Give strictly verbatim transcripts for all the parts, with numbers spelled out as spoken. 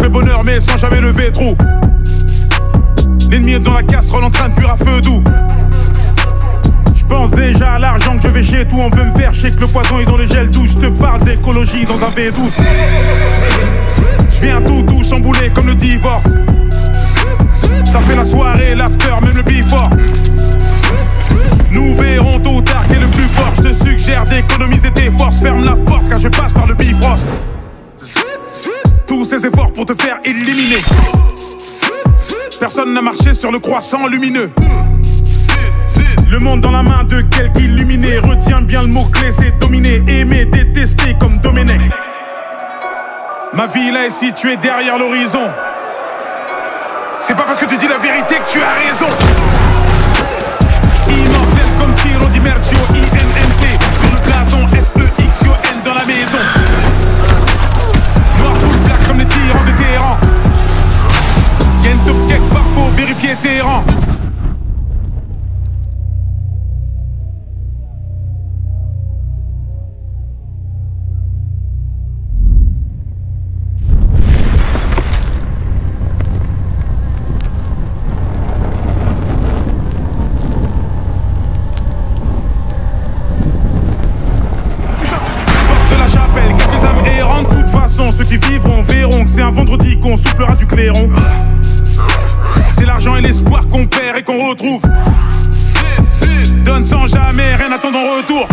le bonheur mais sans jamais lever trop. L'ennemi est dans la casserole en train de cuire à feu doux. J'pense déjà à l'argent que je vais chez tout. On veut me faire chier que le poison est dans le gel douche. J'te parle d'écologie dans un V douze. J'viens tout tout chamboulé comme le divorce. T'as fait la soirée, l'after, même le before. Nous verrons tôt ou tard qui est le plus fort. J'te suggère d'économiser tes forces. Ferme la porte car je passe par le bifrost. Tous ces efforts pour te faire éliminer. Personne n'a marché sur le croissant lumineux. Le monde dans la main de quelque illuminé. Retiens bien le mot-clé, c'est dominer. Aimer, détester comme Domenech. Ma vie là est située derrière l'horizon. C'est pas parce que tu dis la vérité que tu as raison. Immortel comme Ciro Di Mercio, I N N T. Sur le blason, S E X I O N dans la maison. Noir full black comme les tyrans de Téhéran. Y'a une top quelque part, faut vérifier tes rangs. Ceux qui vivront verront que c'est un vendredi qu'on soufflera du clairon. C'est l'argent et l'espoir qu'on perd et qu'on retrouve. Donne sans jamais rien attendre en retour.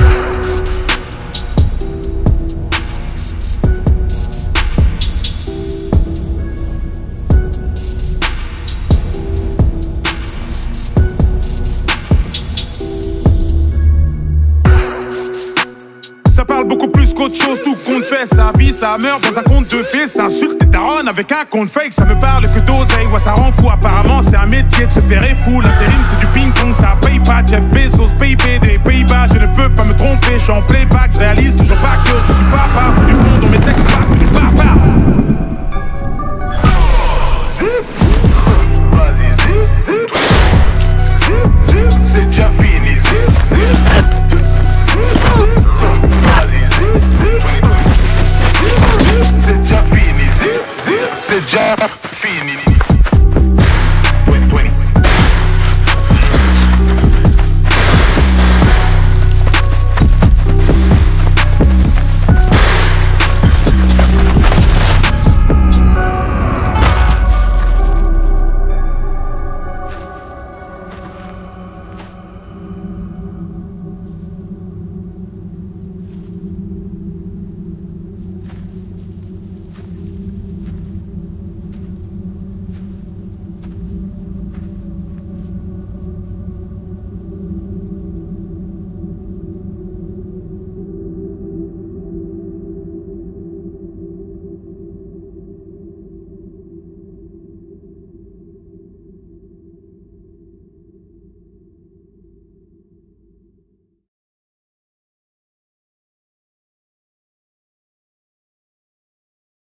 Ça parle beaucoup plus qu'autre chose, tout compte fait. Sa vie, ça meurt dans un conte de fées. Ça insulte tes darons avec un compte fake. Ça me parle que d'oseille, ouais ça rend fou. Apparemment c'est un métier de se faire fou. L'intérim c'est du ping-pong, ça paye pas. Jeff Bezos, P I B des Pays-Bas. Je ne peux pas me tromper, je suis en playback. Je réalise toujours pas que je suis papa. Faut du fond dans mes textes, pas que des papas. Zip, vas-y zip, zip.